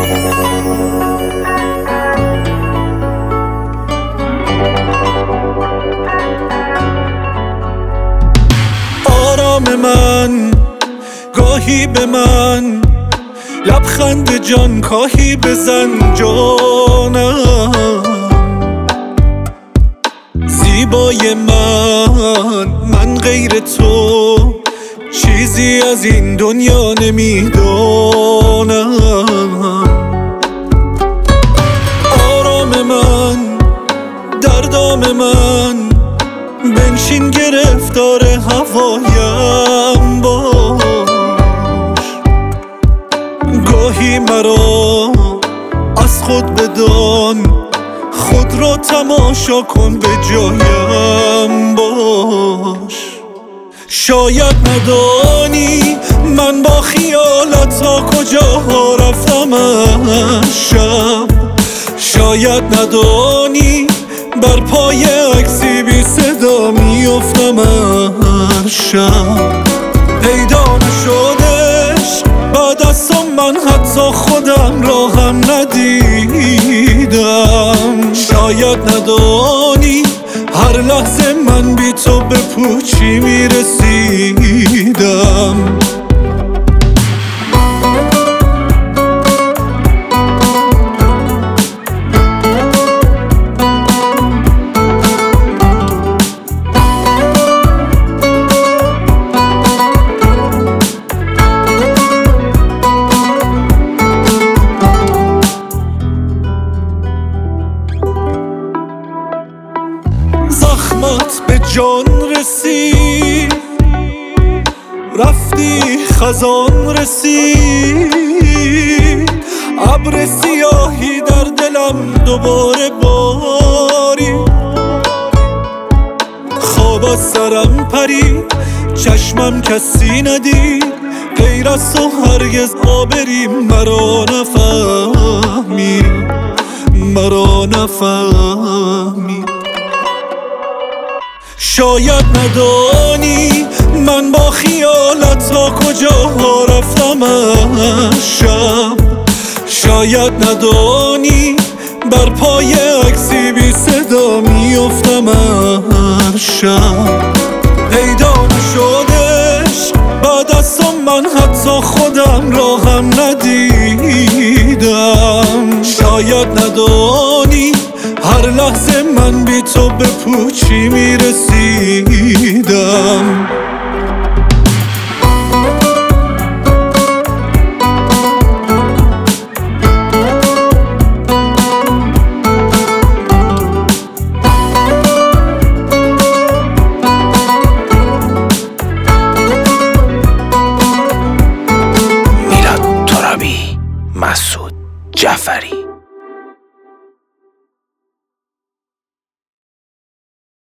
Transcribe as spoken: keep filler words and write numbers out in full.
آرام من گاهی به من لبخند جان کاهی بزن جانم، زیبای من من غیر تو چیزی از این دنیا نمیدانم. آرام من در دام من بنشین گرفتار هوایم باش، گاهی مرا از خود بدان، خود را تماشا کن به جایم باش. شاید ندانی من با خیالت تا کجا رفتم از شب، شاید ندانی بر پای عکسی بی صدا میافتم هر شب. پیدا نشدش بعد از تو من حتی خودم را هم ندیدم. شاید ندانی هر لحظه من بی تو به پوچی میرسیدم. زخمت به جان رسید، رفتی خزان رسید، ابر سیاهی در دلم دوباره باری، خواب از سرم پرید چشمم کسی ندید، غیر از تو هرگز آبری مرا نفهمی مرا نفهمی. شاید ندانی من با خیالت تا کجا رفتم از شب، شاید ندانی بر پای عکسی بی صدا میافتم هر شب. پیدا نشدش بعد از تو من حتی خودم را هم ندیدم. شاید ندانی هر لحظه من بی تو به پوچی میرسیدم. مسعود جعفری.